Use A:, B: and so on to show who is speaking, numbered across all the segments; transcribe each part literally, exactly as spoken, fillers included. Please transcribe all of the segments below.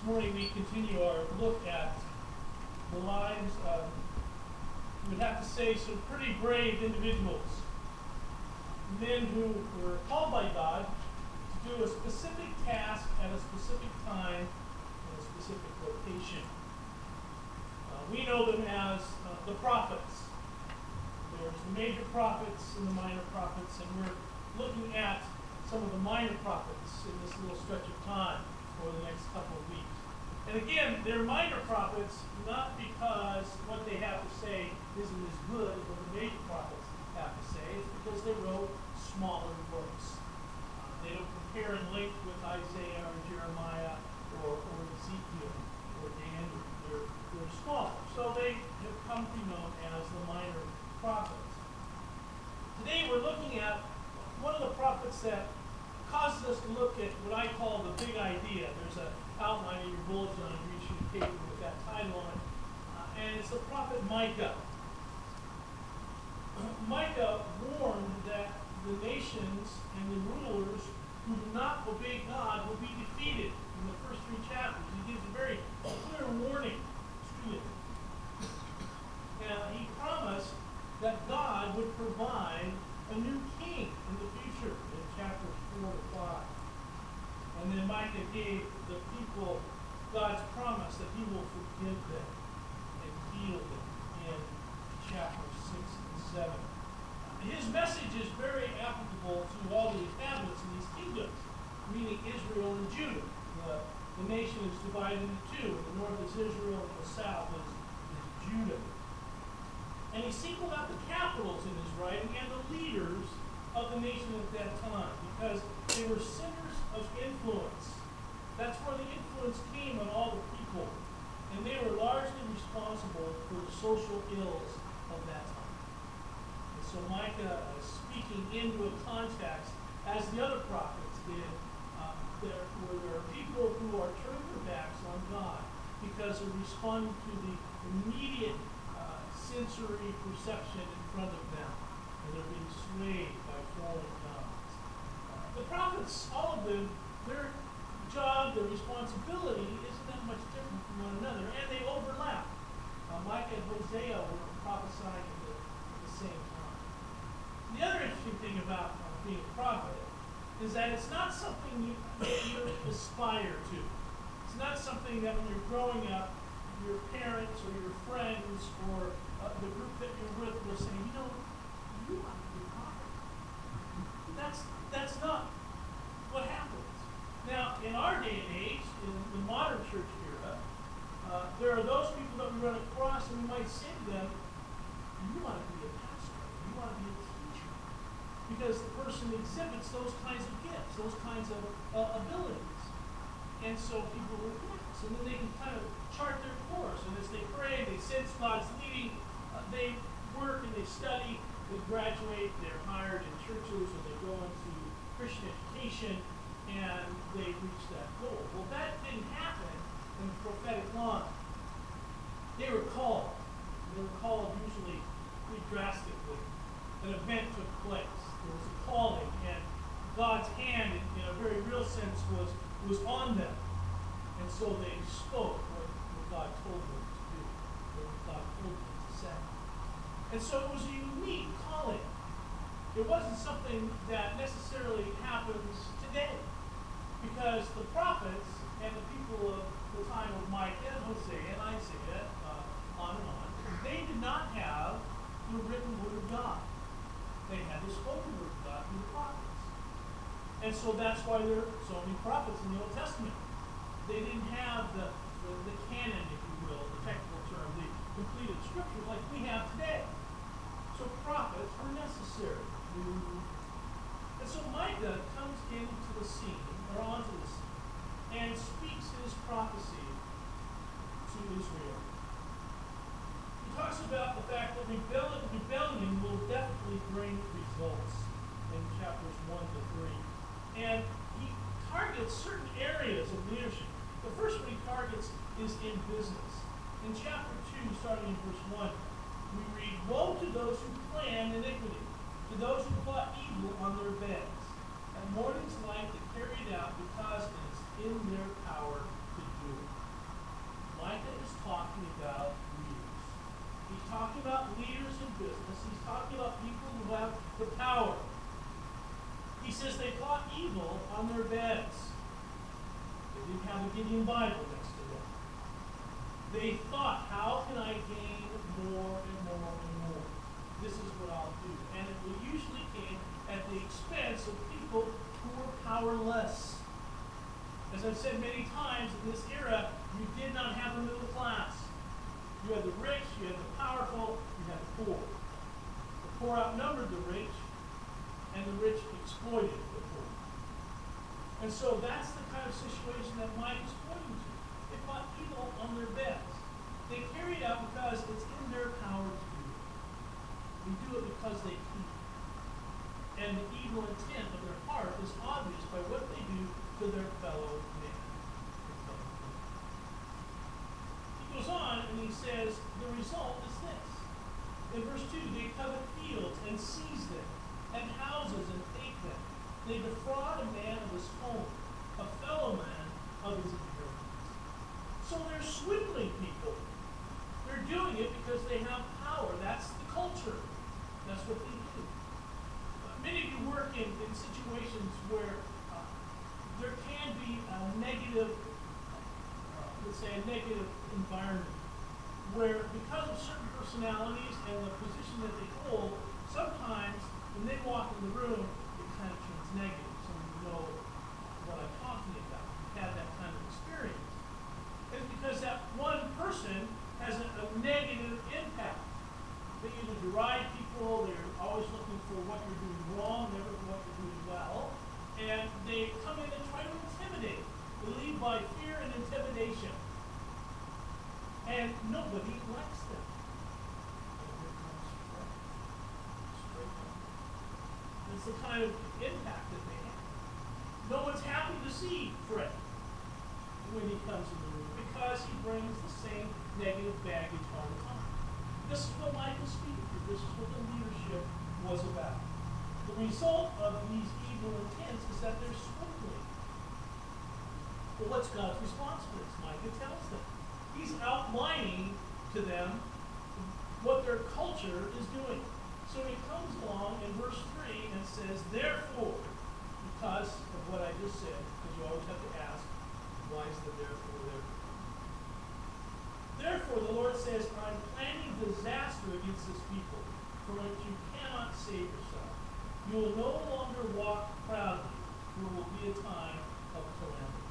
A: morning we continue our look at the lives of, we would have to say, some pretty brave individuals. Men who were called by God to do a specific task at a specific time in a specific location. Uh, we know them as uh, the prophets. There's the major prophets and the minor prophets, and we're looking at some of the minor prophets in this little stretch of time over the next couple of weeks. And again, they're minor prophets not because what they have to say isn't as good as what the major prophets have to say. It's because they wrote smaller books. Uh, they don't compare in length with Isaiah or Jeremiah or, or Ezekiel or Daniel. They're, they're smaller. So they have come to be known as the minor prophets. Today we're looking at one of the prophets that causes us to look at what I call the big idea. There's an outline in your bulletin on a green sheet of paper with that title on it. Uh, and it's the prophet Micah. Micah warned that the nations and the rulers who do not obey God will be defeated in the first three chapters. He gives a very clear warning to them. And he promised that God would provide a new king in the future in chapters four to five. And then Micah gave the people God's promise that he will forgive them and heal them in chapters six and seven. His message is very applicable to all the inhabitants in these kingdoms, meaning Israel and Judah. The, the nation is divided into two. The north is Israel and the south is, is Judah. And he singled out the capitals in his writing and the leaders of the nation at that time because they were centers of influence. That's where the influence came on all the people. And they were largely responsible for the social ills of that time. And so Micah is speaking into a context, as the other prophets did, uh, there, where there are people who are turning their backs on God because they're responding to the immediate uh, sensory perception in front of them. And they're being swayed by fallen gods. Uh, the prophets, all of them, their job, their responsibility isn't that much different from one another, and they overlap. Uh, Micah and Hosea were prophesying at the, at the same time. The other interesting thing about uh, being a prophet is that it's not something you, that you aspire to. It's not something that when you're growing up, your parents or your friends or uh, the group that you're with will say, you know, you want to be a prophet. That's, that's not what happens. Now, in our day and age, in the modern church era, uh, there are those people that we run across and we might say to them, you want to be a pastor, you want to be a teacher. Because the person exhibits those kinds of gifts, those kinds of uh, abilities. And so people will yes, and then they can kind of chart their course. And as they pray, they sense God's leading, uh, they work and they study, they graduate, they're hired in churches, or they go into Christian education, and they reach that goal. Well, that didn't happen in the prophetic line. They were called. They were called usually pretty drastically. An event took place. There was a calling, and God's hand, in, in a very real sense, was, was on them. And so they spoke what, what God told them to do, what God told them to say. And so it was a unique calling. It wasn't something that necessarily happens today. Because the prophets and the people of the time of Micah and Hosea and Isaiah, uh, on and on, they did not have the written word of God. They had the spoken word of God through the prophets. And so that's why there are so many prophets in the Old Testament. They didn't have the, the, the canon, if you will, the technical term, the completed scriptures like we have today. So prophets were necessary. And so Micah comes into the scene, or onto the scene, and speaks his prophecy to Israel. He talks about the fact that rebellion, rebellion will definitely bring results in chapters one to three. And he targets certain areas of leadership. The first one he targets is in business. In chapter two, starting in verse one, we read, woe to those who plan iniquity, to those who plot evil on their beds, and morning's light to carry it out because it is in their power to do it. talking about leaders. He's talking about leaders in business. He's talking about people who have the power. He says they thought evil on their beds. They didn't have a Gideon Bible next to them. They thought, how can I gain more and more and more? This is what I'll do. And it usually came at the expense of people who were powerless. As I've said many times, in this era, you did not have a middle class. You had the rich, you had the powerful, you had the poor. The poor outnumbered the rich, and the rich exploited the poor. And so that's the kind of situation that Mike is pointing to. They fought evil on their beds. They carry it out because it's in their power to do it. They do it because they can. And the evil intent of their heart is obvious by what they do to their fellow man. He goes on and he says, the result is this. In verse two, they covet fields and seize them, and houses and take them. They defraud a man of his home, a fellow man of his inheritance. So they're swindling people. They're doing it because they have power. That's the culture. That's what they do. Uh, many of you work in, in situations where uh, there can be a negative, uh, let's say a negative environment, where because of certain personalities and the position that they hold, sometimes when they walk in the room, it kind of turns negative. Some of you know what I'm talking about. You've had that kind of experience. It's because that one person has a, a negative impact. They either deride people, they're always looking for what you're doing wrong, never for what you're doing well, and they come in and try to intimidate. They lead by fear and intimidation. And nobody likes them. And here comes Fred. Straight up. That's the kind of impact that they have. No one's happy to see Fred when he comes in the room because he brings the same negative baggage all the time. This is what Mike was speaking to. This is what the leadership was about. The result of these evil intents is that they're swindling. Well, what's God's response to this? Micah tells them. He's outlining to them what their culture is doing. So he comes along in verse three and says, therefore, because of what I just said, because you always have to ask, why is the therefore there? Therefore, the Lord says, I'm planning disaster against this people, from which you cannot save yourself. You will no longer walk proudly. There will be a time of calamity.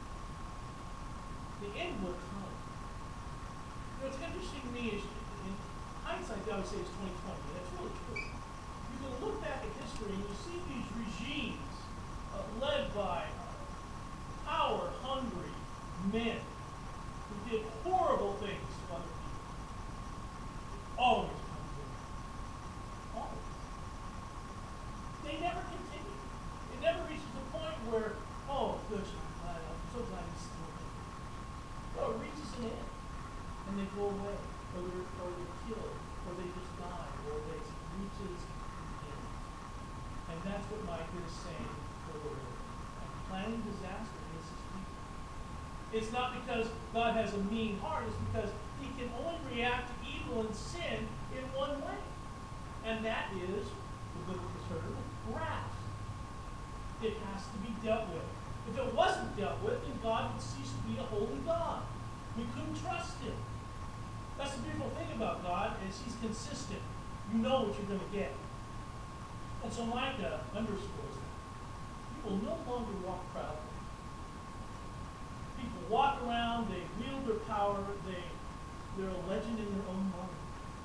A: The end will come. You know, what's interesting to me is, in hindsight, I would say it's twenty twenty, and it's really true. You can look back at history and you see these regimes uh, led by uh, power-hungry men who did horrible things to other people. Always come to them. Always. They never continue. It never reaches a point where, oh, gosh, I'm so glad he's still there. No, it reaches an end. And they go away, or they're, or they're killed, or they just die, or they reaches an end. And that's what Micah is saying for the Lord. I'm planning disaster against his people. It's not because God has a mean heart, it's because he can only react to evil and sin in one way. And that is, the biblical term, wrath. It has to be dealt with. If it wasn't dealt with, then God would cease to be a holy God. We couldn't trust him. That's the beautiful thing about God, is he's consistent. You know what you're going to get. And so Micah underscores that. You will no longer walk proudly. People walk around, they wield their power, they, they're a legend in their own mind.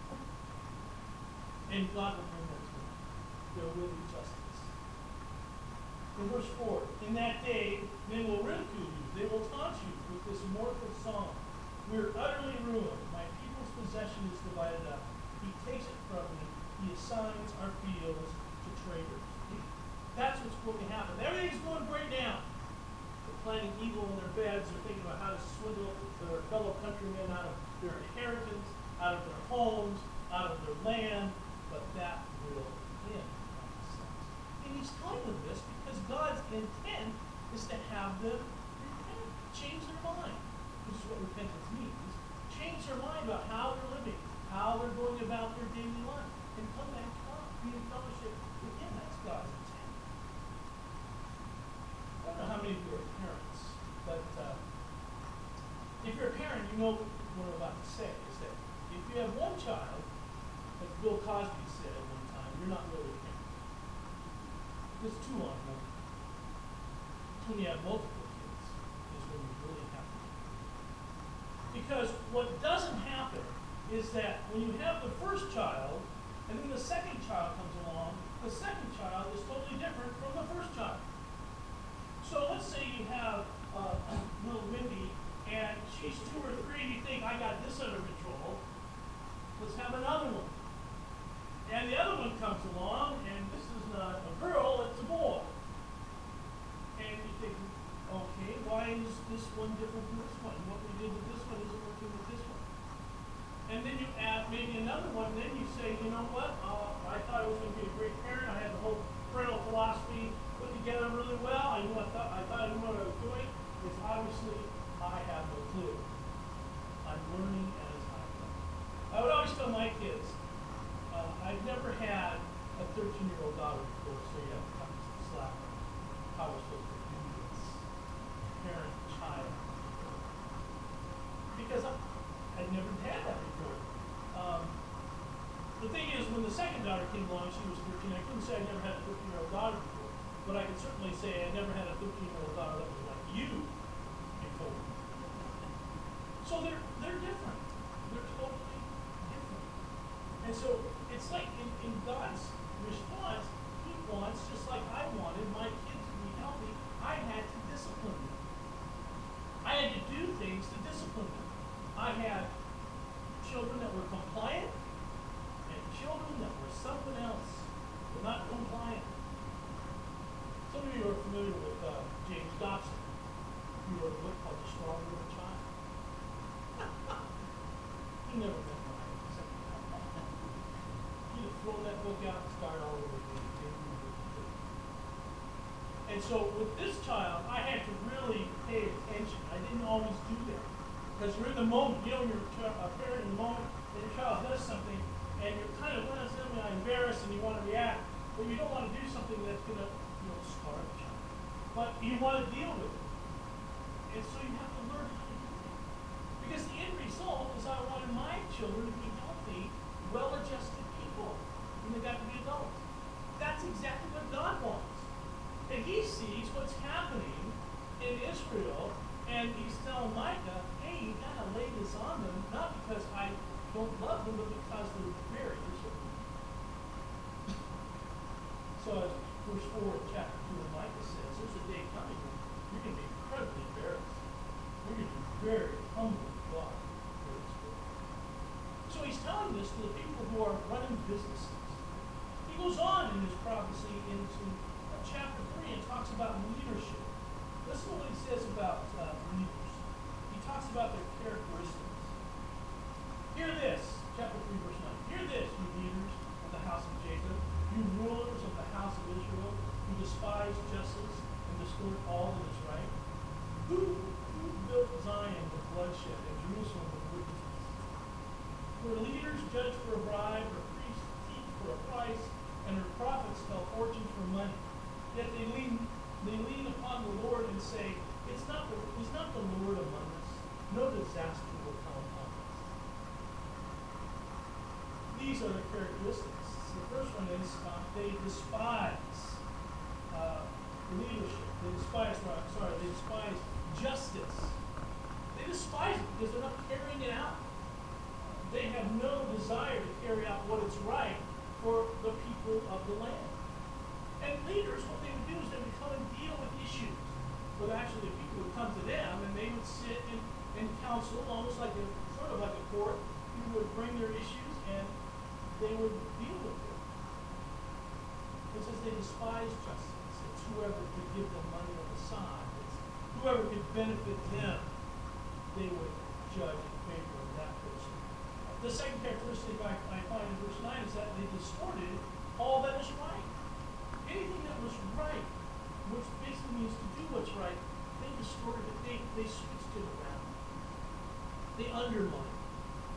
A: And God will bring them to them. There will be justice. In verse four, in that day, men will ridicule you. They will taunt you with this mournful song. We are utterly ruined. My people's possession is divided up. He takes it from me. He assigns our fields to traders. That's what's going to happen. Everything's going great now. They're planning evil in their beds. They're thinking about how to swindle their fellow countrymen out of their inheritance, out of their homes, out of their land. But that will end. And he's telling them this because God's intent is to have them repent, change their mind. This is what repentance means. about how they're living, how they're going about their daily life, and come back to God, be in fellowship with Him. That's God's intent. I don't know how many of you are parents, but uh, if you're a parent, you know what I'm about to say, is that if you have one child, as Bill Cosby said at one time, you're not really a parent. There's two on one. It's when you have multiple kids is when you really have to. Because what doesn't happen is that when you have the first child, and then the second child comes along, the second child is totally different from the first child. So let's say you have uh, little Wendy, and she's two or three, and you think, I got this under control. Let's have another one. And the other one comes along, and this is not a girl, it's a boy. And you think, okay, why is this one different from this one? What we did with this one isn't working with this one. And then you add maybe another one, and then you say, you know what, uh, I thought I was going to be a great parent. I had the whole parental philosophy put together really well. I knew I thought I thought I knew what I was doing. It's obviously I have no clue. I'm learning as I go. I would always tell my kids, uh, I've never had a thirteen-year-old daughter before, so you have to cut me some slack on how we're supposed to do this. Parent, child. Because I, I'd never had that before. Um, the thing is, when the second daughter came along, she was thirteen. I couldn't say I never had a thirteen-year-old daughter before, but I could certainly say I never had a thirteen-year-old daughter that was like you before. So they're they're different. They're totally different. And so it's like in, in God's response, He wants, just like I wanted my kids to be healthy, I had to discipline them. I had to do things to discipline them. I had children that were compliant and children that were something else, but not compliant. Some of you are familiar with uh, James Dobson. He wrote a book called The Strong Little Child. He never met my He'd have thrown that book out and started all over again. And so with this child, I had to really pay attention. I didn't always do that. Because you're in the moment, you know, you're a parent in the moment, and your child does something, and you're kind of, when it's embarrassed and you want to react, but you don't want to do something that's going to, you know, scar the child. But you want to deal with it. And so you have to learn how to do that. Because the end result is I wanted my children to be healthy, well-adjusted people when they got to be adults. That's exactly what God wants. And He sees what's happening in Israel, and He's telling Micah, hey, you got to lay this on them, not because I don't love them, but because they're very disobedient. So as verse four of chapter two of Micah says, there's a day coming when you're going to be incredibly embarrassed. You're going to be very humble to God. So he's telling this to the people who are running businesses. He goes on in his prophecy into uh, chapter three and talks about leadership. Listen to what he says about uh, leaders. He talks about their characteristics. Hear this, chapter three, verse nine. Hear this, you leaders of the house of Jacob, you rulers of the house of Israel, who despise justice and distort all that is right. Who, who built Zion with bloodshed and Jerusalem with wickedness? Where leaders judge for a bribe, or priests teach for a price, and her prophets tell fortunes for money. Yet they lean, they lean upon the Lord and say, It's not the, is not the Lord among us? No disaster will come upon us. These are the characteristics. The first one is uh, they despise uh, leadership. They despise, sorry, they despise justice. They despise it because they're not carrying it out. They have no desire to carry out what is right for the people of the land. And leaders, what they would do is they would come and deal with issues. But actually, the people would come to them and they would sit and, and counsel, almost like a sort of like a court. People would bring their issues and they would deal with it. It says they despise justice. It's whoever could give them money on the side. It's whoever could benefit them, they would judge in favor of that person. The second characteristic I, I find in verse nine is that they distorted all that is right. Anything that was right, which basically means to do what's right, they distorted it. They, they switched it around. They undermined it.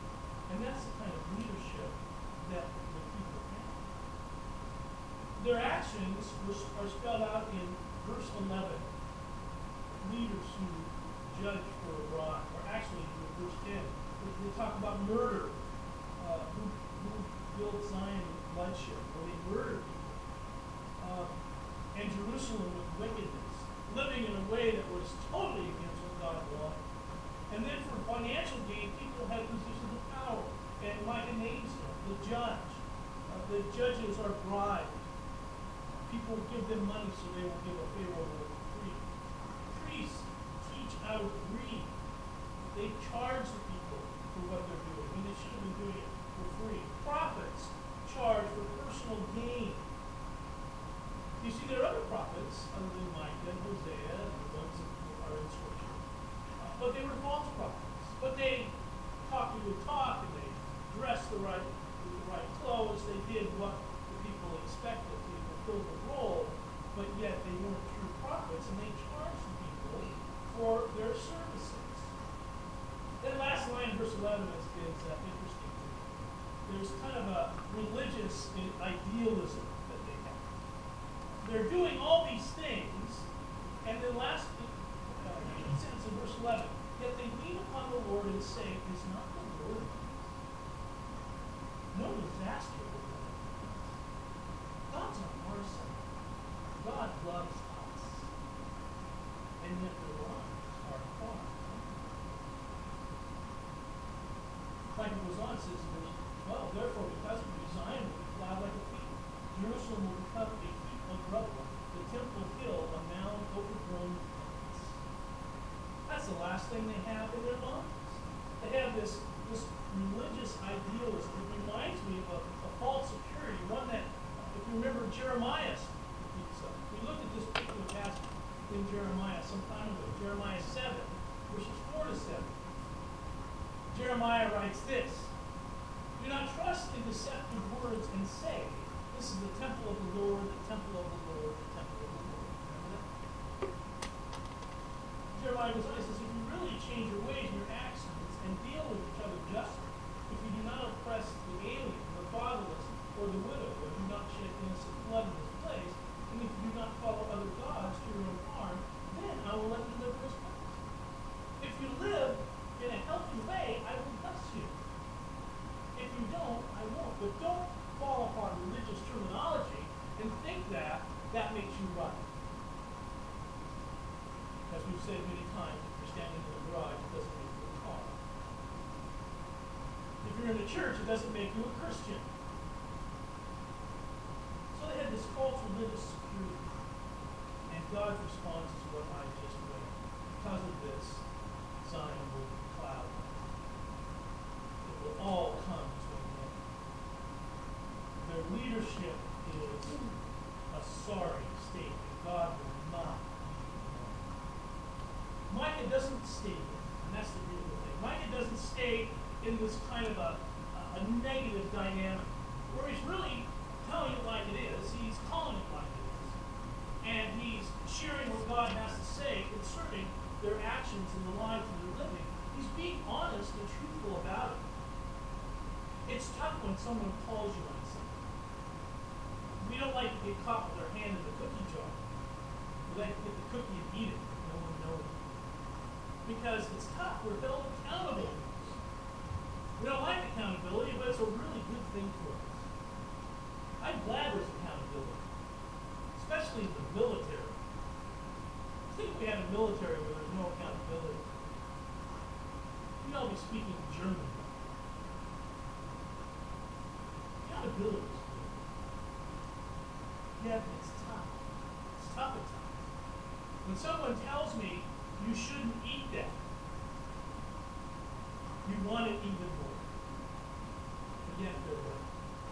A: And that's the kind of leadership that the people have. Their actions were, are spelled out in verse eleven. Leaders who judge for a bribe, or actually in verse ten, they talk about murder, uh, who, who built Zion with bloodshed, or they murdered people, uh, and Jerusalem with wickedness, living in a way that was totally against what God wanted. And then for financial gain, people had positions of power, and Micah names them, the judge. Uh, the judges are bribed. People give them money so they will give a favorable decree. Priests teach out of greed. They charge the people for what they're doing, when they should have been doing it for free. Prophets charge for personal gain. You see, there are other prophets, other than Micah and Hosea, and the ones that are in Scripture. Uh, but they were false prophets. But they talked a good talk, and they dressed the right, with the right clothes. They did what the people expected. They fulfilled the role, but yet they weren't true prophets, and they charged the people for their services. That last line, verse eleven, is, is uh, interesting to me. There's kind of a religious idealism that they have. They're doing all these things, and then last uh, sentence in verse eleven, yet they lean upon the Lord and say, is not the Lord? No disaster will come. God's on our side. God loves us. And yet the lives are far. Like it goes on, it says in verse twelve, therefore, because of you, Zion will be plowed like a field. Jerusalem will become a heap of rubble. The temple hill, a mound overgrown with plants. That's the last thing they have in their minds. They have this, this religious idealism. It reminds me of a, a false security, one that, if you remember Jeremiah speaks of. We looked at this particular passage in Jeremiah some time ago, Jeremiah seven, verses four to seven. Jeremiah writes this, do not trust in deceptive words and say, this is the temple of the Lord, the temple of the Lord, the temple of the Lord. Remember that? Jeremiah goes on, he says, if you really change your ways and your actions and deal with each other justly, if you do not oppress the alien, the fatherless, or the widow, or do not shed innocent blood in this place, and if you do not follow other gods to your own harm, then I will let you live this place. If you live in a healthy way, I will bless you. If you don't, I won't. But don't fall upon religious terminology and think that that makes you right. As we've said many times, if you're standing in the garage, it doesn't make you a car. If you're in the church, it doesn't make you a Christian. So they had this false religious security. And God's response is what I just read. Because of this, Zion will be plowed. It will all come to an end. Their leadership is a sorry state, and God will not be ignored. Micah doesn't stay there, and that's the beautiful thing. Micah doesn't stay in this kind of a, a negative dynamic, where he's really telling it like it is, he's calling it like it is, and he's sharing what God has to say concerning their actions and the lives that they're living. He's being honest and truthful about it. It's tough when someone calls you on something. We don't like to get caught with our hand in the cookie jar. We like to get the cookie and eat it. No one knows. Because it's tough. We're held accountable. We don't like accountability, but it's a really good thing for us. I'm glad there's accountability, especially in the military. I think we have a military where there's no accountability. We all be speaking German. Accountability is good. Yeah, but it's tough. It's tough at times. When someone tells me you shouldn't eat that, you want it even more. Again, they're right.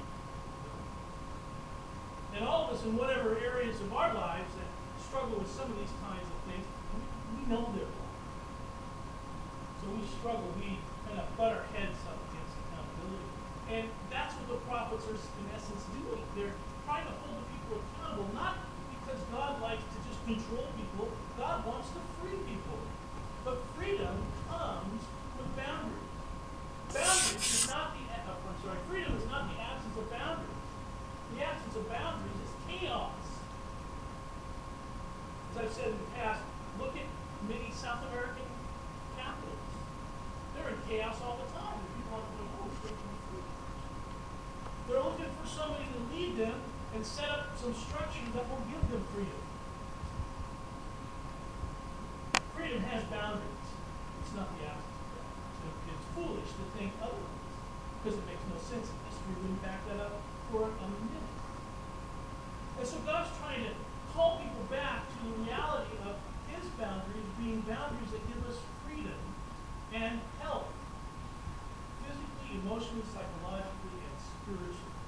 A: And all of us in whatever areas of our lives that struggle with some of these kinds of things, we, we know they're wrong. So we struggle, we kind of butt our heads up against accountability. And that's what the prophets are in essence doing. They're trying to hold the people accountable, not because God likes to just control people. God wants to free people. But freedom comes with boundaries. Boundaries does not chaos all the time. And people are going, oh, it's free. They're looking for somebody to lead them and set up some structure that will give them freedom. Freedom has boundaries. It's not the absence of them. So it's foolish to think otherwise, because it makes no sense. History wouldn't back that up for a minute. And so God's trying to call people back to the reality of his boundaries being boundaries that give us freedom and health, physically, emotionally, psychologically, and spiritually.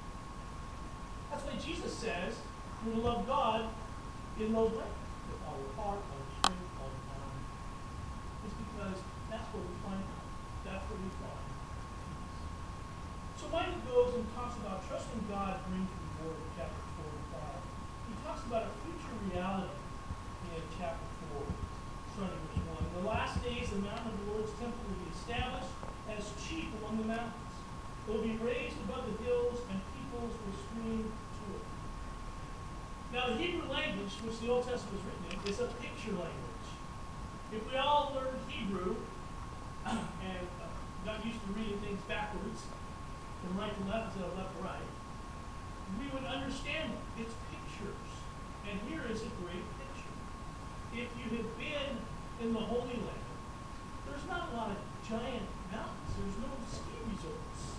A: That's why Jesus says we're to love God in those ways, with all your heart, all your strength, all your mind. It's because that's where we find out. That's where we find peace. So Micah goes and talks about trusting God brings reward in chapter four and five. He talks about a future reality in chapter four, starting verse one. In the last days, the mountain of the Lord's temple will be established as chief among the mountains. It will be raised above the hills, and peoples will stream to it. Now, the Hebrew language, which the Old Testament was written in, is a picture language. If we all learned Hebrew and uh, got used to reading things backwards, from right to left instead of left to right, we would understand them. It's pictures. And here is a great picture. If you have been in the Holy Land, there's not a lot of giant mountains. There's no ski resorts.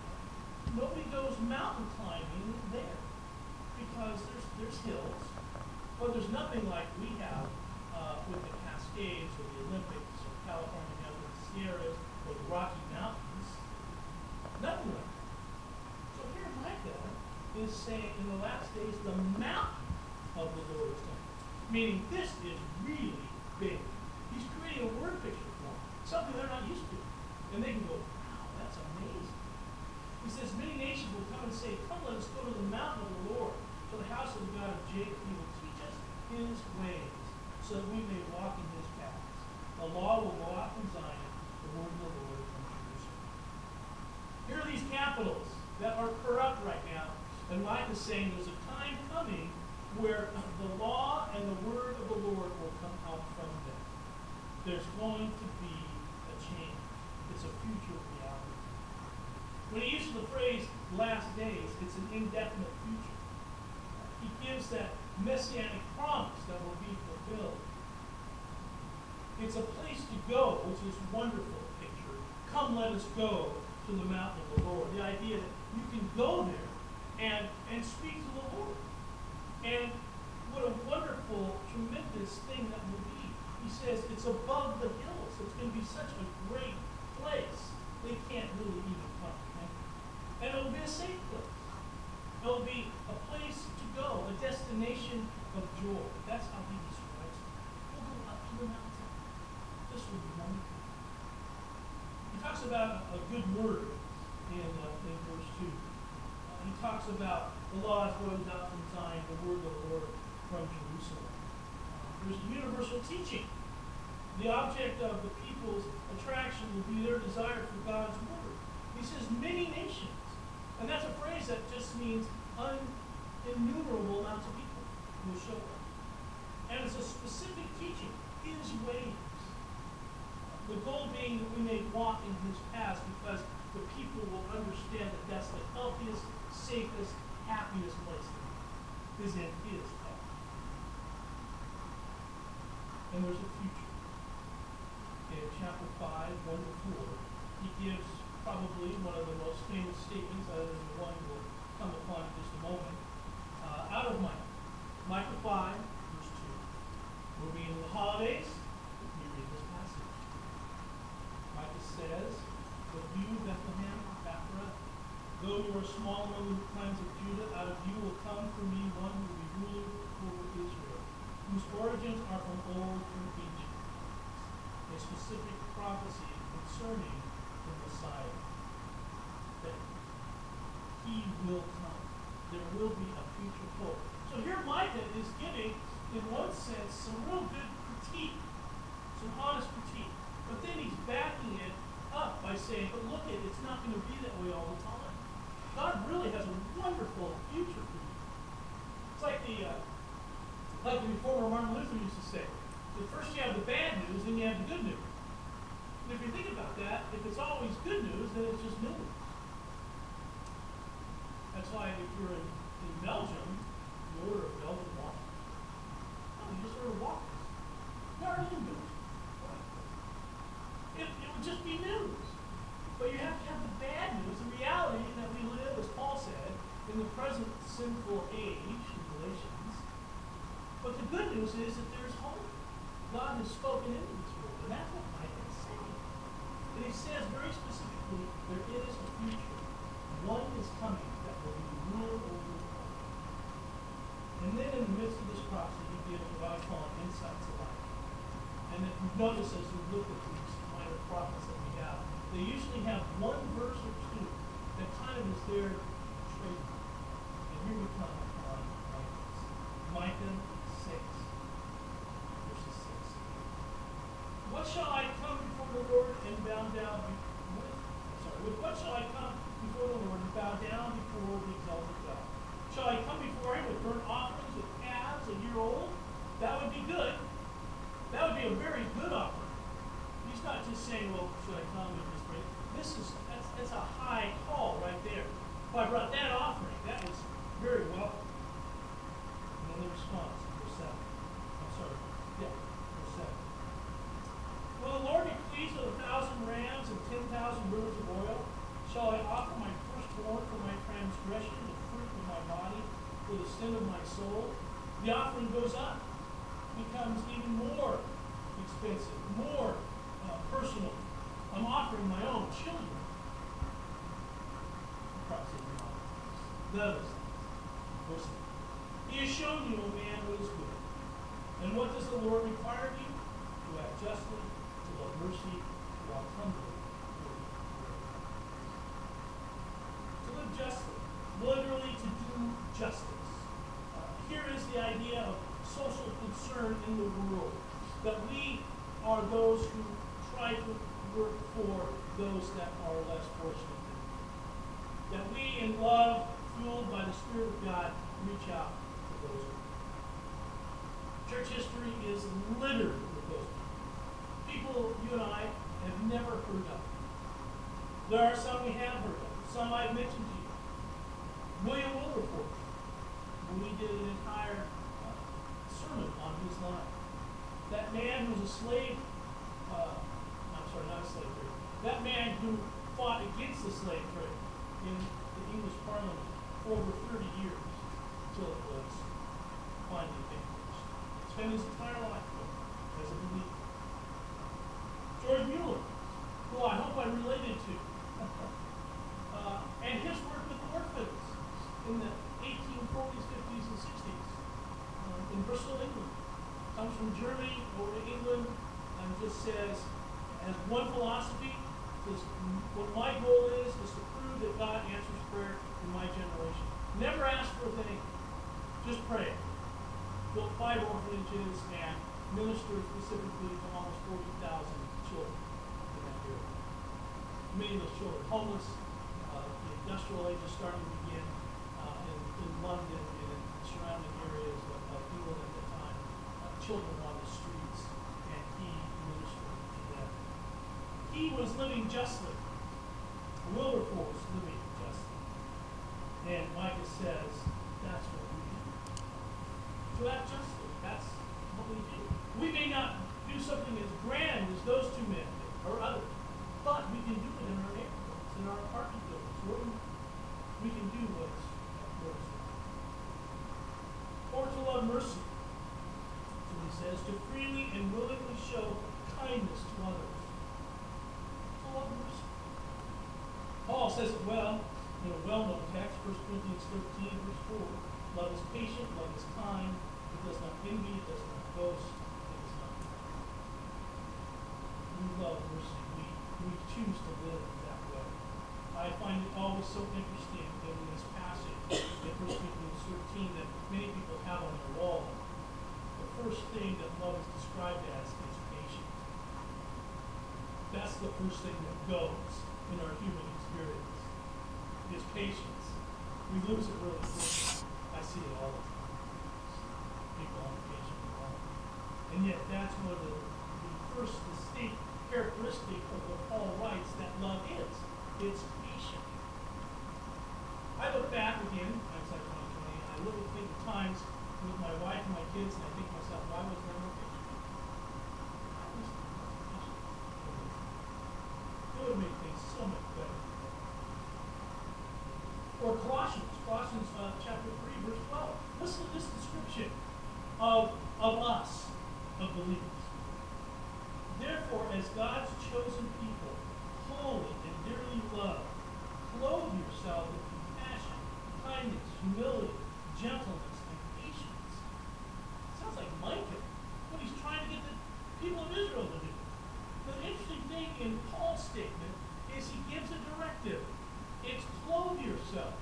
A: Nobody goes mountain climbing there because there's there's hills, but there's nothing like we have uh, with the Cascades or the Olympics or California has with the Sierras or the Rocky Mountains. Nothing like that. So here Micah is saying in the last days the mountain of the Lord's temple, meaning this is really big. He's creating a word picture for them, something they're not used to, and they can go, wow, that's amazing. He says, many nations will come and say, come, let us go to the mountain of the Lord, to the house of the God of Jacob. He will teach us his ways, so that we may walk in his paths. The law will go out from Zion, the word of the Lord from Jerusalem. Here are these capitals that are corrupt right now, and Micah is saying there's a time coming where the law and the word of the Lord will come out from them. There's going to be a change. It's a future reality. When he uses the phrase last days, it's an indefinite future. He gives that messianic promise that will be fulfilled. It's a place to go, which is a wonderful picture. Come, let us go to the mountain of the Lord. The idea that you can go there and, and speak to the Lord. And what a wonderful, tremendous thing that will be. He says it's above the hills. It's going to be such a great place. They can't really even comprehend it. And it will be a safe place. It will be a place to go, a destination of joy. That's how he describes it. We'll go up to the mountain. This will be wonderful. He talks about a good word in, uh, in verse two. Uh, he talks about the law goes out from Zion, the word of the Lord from Jerusalem. Uh, there's universal teaching. The object of the people's attraction will be their desire for God's word. He says many nations. And that's a phrase that just means uninnumerable amounts of people will show up. And it's a specific teaching, his ways. The goal being that we may walk in his paths because the people will understand that that's the healthiest, safest, happiest place is in his path. And there's a future. In chapter five, one to four, he gives probably one of the most famous statements, other than the one we'll come upon in just a moment, uh, out of Micah. Micah five, verse two. Moving into the holidays, we read this passage. Micah says, but you, Bethlehem, Ephrathah, though you are small among the clans of Judah, out of you will come for me one who will be ruler over Israel, whose origins are from old, from Egypt. A specific prophecy concerning the Messiah, that he will come. There will be a future hope. So here Micah is giving, in one sense, some real good critique, some honest critique. But then he's backing it up by saying, but look it, it's not going to be that way all the time. God really has a wonderful future for you. It's like the uh, like the reformer Martin Luther used to say. That first you have the bad news, then you have the good news. If you think about that, if it's always good news, then it's just news. That's why if you're in, in Belgium, you order a Belgian waffle. No, you just order waffles. There are no news. It, it would just be news. But you have to have the bad news, the reality that we live, as Paul said, in the present sinful age, in Galatians. But the good news is that there's hope. God has spoken into this world, and that's what Micah is saying. And he says very specifically, there is a future. One is coming that will be rule over the world. And then in the midst of this prophecy, he gives what I call an insight to life. And if you notice as you look at these minor prophets that we have, they usually have one verse or two that kind of is their trademark. And here we come on Micah six, verses six. What shall I come before the Lord and bow down with? Sorry, with what shall I come before the Lord and bow down before the exalted God? Shall I come before him with burnt offerings, with calves a year old? That would be good. That would be a very good offering. He's not just saying, well, should I come and just bring? This is that's that's a high call right there. If I brought that offering, that was very welcome. And then the response, verse seven. I'm sorry. Yeah, verse seven. Will the Lord be pleased with a thousand rams and ten thousand rivers of oil? Shall I offer my firstborn for my transgression, the fruit of my body, for the sin of my soul? The offering goes up, becomes even more expensive, more uh, personal. I'm offering my own children. Those things. He has shown you, O man, what is good. And what does the Lord require of you? To act justly, to love mercy, to walk humbly. To live justly, literally to do justice. Uh, here is the idea of social concern in the world. That we are those who try to work for those that are less fortunate than we. That we, in love, fueled by the Spirit of God, reach out to those people. Church history is littered with those people. People you and I have never heard of. There are some we have heard of. Some I've mentioned to you. William Wilberforce. We did an entire uh, sermon on his life. That man who was a slave, uh, I'm sorry, not a slave trade. That man who fought against the slave trade in the English Parliament for over thirty years until it was finally vanquished. Spent his entire life as a believer. George Mueller, who I hope I related to, uh, and his work with orphans in the eighteen forties, fifties, and sixties uh, in Bristol, England. Comes from Germany over to England and just says, has one philosophy, says, what my goal is, is to prove that God answers prayer in my generation. Never ask for a thing, just pray. Built five orphanages and ministered specifically to almost forty thousand children in that area. Many of those children homeless, uh, the industrial age is starting to begin uh, in, in London and in surrounding areas of, of England at the time. Children on the streets, and he ministered to them. He was living justly. Wilberforce was living justly. And Micah says, that's what we do. To act justly, that's what we do. We may not do something as grand as those two men did, or others, but we can do it in our neighborhoods, in our apartment buildings, where we, we can do what's what's or to love mercy. He says, to freely and willingly show kindness to others. To love mercy. Paul says it well in a well-known text, First Corinthians thirteen, verse four. Love is patient, love is kind, it does not envy, it does not boast, it is not proud. We love mercy. We, we choose to live that way. I find it always so interesting that in this passage in First Corinthians thirteen that many people have on their wall, the first thing that love is described as is patience. That's the first thing that goes in our human experience, is patience. We lose it really quickly. I see it all the time. People aren't patient at all. And yet that's one of the, the first distinct characteristic of what Paul writes that love is. It's patient. I look back again, hindsight twenty twenty, and I look at think of times with my wife and my kids, and I think to myself, why was there no patient? Why was there no patient? It would make things so much better. Or Colossians, Colossians uh, chapter three, verse twelve. Listen to this description of, of us, of believers. Therefore, as God's chosen people, holy and dearly loved, clothe yourself with compassion, kindness, humility, gentleness, and patience. Sounds like Micah, what he's trying to get the people of Israel to do. The interesting thing in Paul's statement is he gives a directive. It's clothe yourself.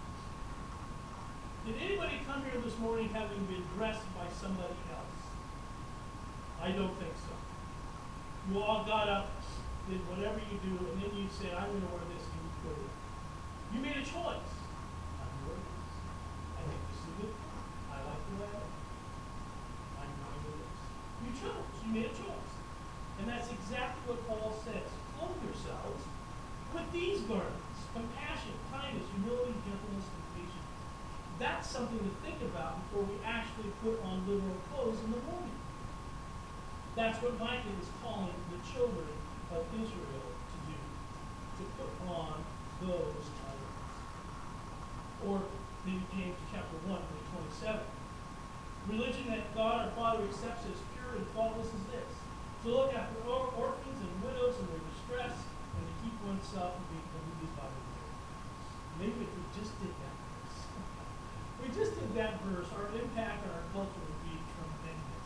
A: Did anybody come here this morning having been dressed by somebody else? I don't think so. You all got up, did whatever you do, and then you said, I'm going to wear this, and you put it. You made a choice. I'm wearing this. I think this is a good thing. I like the way I look. I'm going to this. You chose. You made a choice. And that's exactly what Paul says. Clothe yourselves with these garments: compassion, kindness, humility, gentleness, and patience. That's something to think about before we actually put on literal clothes in the morning. That's what Micah is calling the children of Israel to do, to put on those items. Or maybe James chapter one, verse twenty-seven. Religion that God our Father accepts as pure and faultless is this: to look after or- orphans and widows in their distress, and to keep oneself from being polluted by the world. Maybe if we just did that verse, if we just did that verse, our impact on our culture would be tremendous.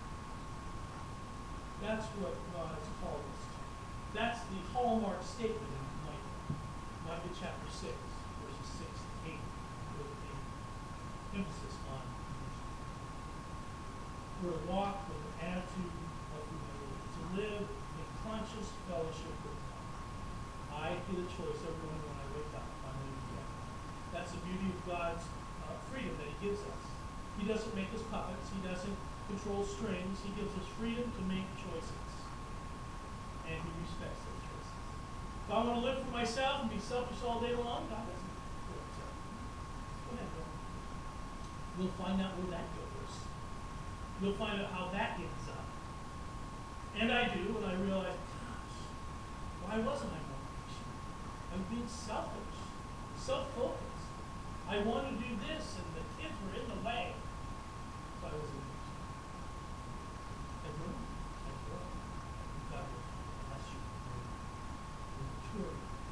A: That's what God has called us to. That's the hallmark statement in Micah. Micah chapter six, verses six to eight, with the emphasis on mission. We're to walk with an attitude of humility, to live in conscious fellowship with God. I get a choice every morning when I wake up. I'm going to do that. That's the beauty of God's uh, freedom that He gives us. He doesn't make us puppets. He doesn't control strings. He gives us freedom to make choices. And He respects those choices. If I want to live for myself and be selfish all day long, God doesn't do it. So, go ahead, go. We'll find out where that goes. You'll find out how that ends up. And I do, and I realize, gosh, why wasn't I more patient? I'm being selfish, self-focused. I want to do this, and the kids were in the way. So I wasn't patient. And grow, and grow. God will bless you. Mature.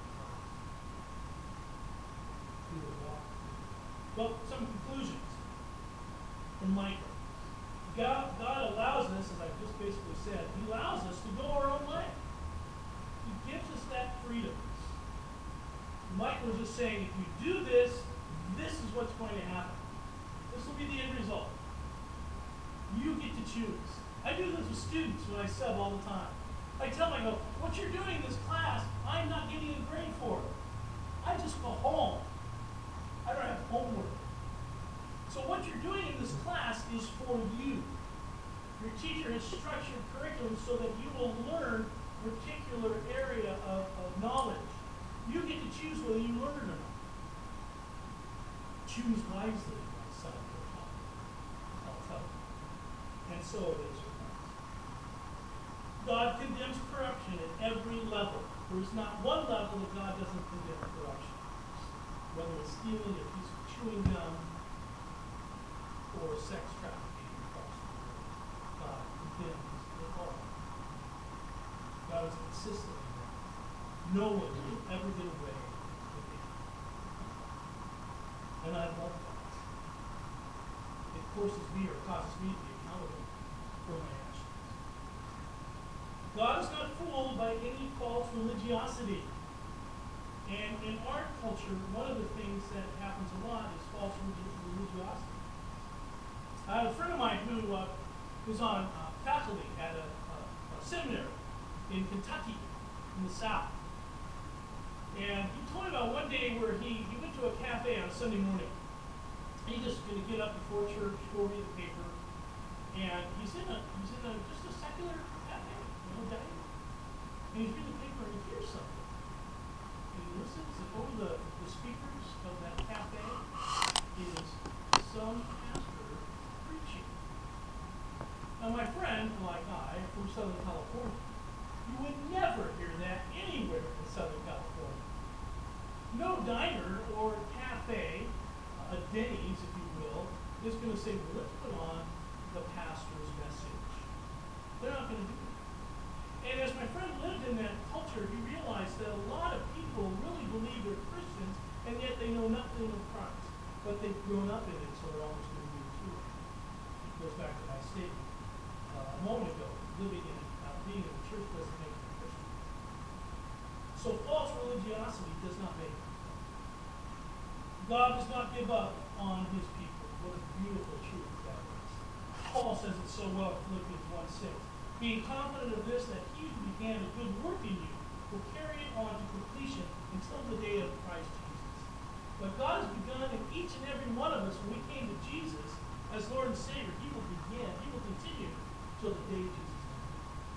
A: We will walk. Well, some conclusions from Micah. God, God allows us, as I just basically said, He allows us to go our own way. He gives us that freedom. Micah was just saying, if you do this, this is what's going to happen. This will be the end result. You get to choose. I do this with students when I sub all the time. I tell them, I go, what you're doing in this class, I'm not getting a grade for it. I just go home. I don't have homework. So what you're doing in this class is for you. Your teacher has structured curriculum so that you will learn a particular area of, of knowledge. You get to choose whether you learn or not. Choose wisely, my son, I'll tell you. And so it is with us. God condemns corruption at every level. There is not one level that God doesn't condemn corruption. Whether it's stealing a piece of chewing gum, or sex trafficking across the world. God condemns it all. God is consistent in that. No one will ever get away with it. And I love that. It forces me or causes me to be accountable for my actions. God is not fooled by any false religiosity. And in our culture, one of the things that happens a lot is false religiosity. I have a friend of mine who uh, was on uh, faculty at a, a, a seminary in Kentucky, in the South. And he told me about one day where he, he went to a cafe on Sunday morning. He just going to get up before church, go read the paper, and he's in a he's in a just a secular cafe, you know, dining. and you read the paper and you hear something. And you listen, and over the, the speakers of that cafe is some pastor preaching. Now my friend, like I, from Southern California, you would never hear that anywhere in Southern California. No diner or cafe, a Denny's if you will, is going to say, well, let's put on the pastor's message. They're not going to do it. And as my friend lived in that culture, he realized that a lot of people really believe they're Christians, and yet they know nothing of Christ. But they've grown up in it, so they're always going to do it too. It goes back to my statement uh, a moment ago. Living in uh, being in the church doesn't make you a Christian. So false religiosity does not make you. God does not give up on his people. What a beautiful truth that is. Paul says it so well in Philippians one six. Being confident of this, that he who began a good work in you will carry it on to completion until the day of Christ Jesus. But God has begun in each and every one of us when we came to Jesus as Lord and Savior. He will begin, he will continue till the day Jesus comes.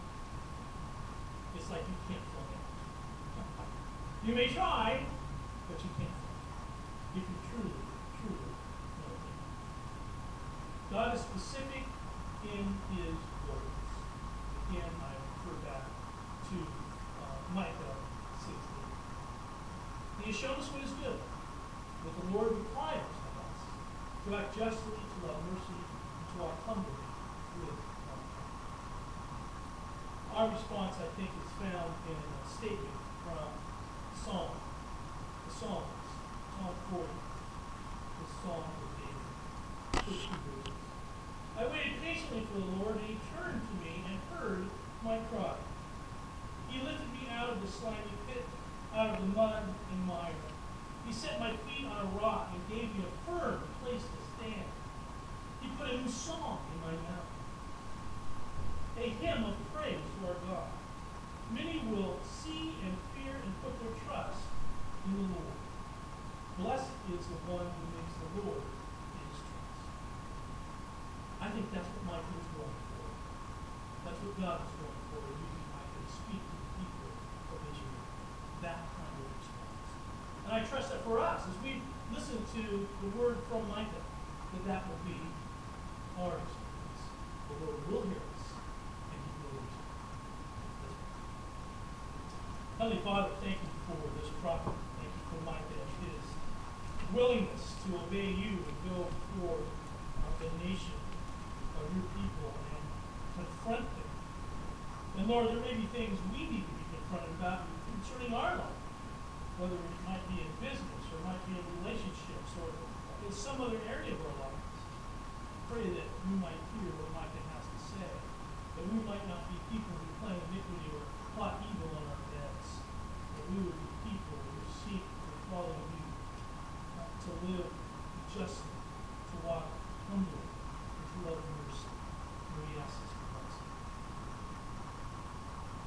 A: It's like you can't flunk out. You may try, but you can't flunk out. If you truly, truly know him. God is specific in his words. Again, I refer back to uh, Micah sixteen. He has shown us what is good, what the Lord requires of us, to act justly, to love mercy, and to walk humbly with our God. Our response, I think, is found in a statement from Psalm, the Psalms, Psalm forty, the Psalm of David. Just two verses. I waited patiently for the Lord, and he turned to me and heard my cry. He lifted me out of the slimy pit, out of the mud and mire. He set my feet on a rock and gave me a firm place to stand. He put a new song in my mouth, a hymn of praise to our God. Many will see and fear and put their trust in the Lord. Blessed is the one who makes the Lord his trust. I think that's what Micah is going for. That's what God is going for, using Micah to speak to the people of Israel. That kind of response. And I trust that for us, as we listen to the word from Micah, that that will be our experience. The Lord will hear us, and he will respond. Heavenly Father, thank you for this prophet. Thank you for Micah and his willingness to obey you and go before uh, the nation of your people and confront them. And Lord, there may be things we need to be confronted about concerning our life, whether it might be in business or it might be in relationships or in some other area of our lives. Pray that we might hear what Micah has to say, that we might not be people who plan iniquity or plot evil on our beds, that we would be people who seek to follow you, uh, to live justly, to walk humbly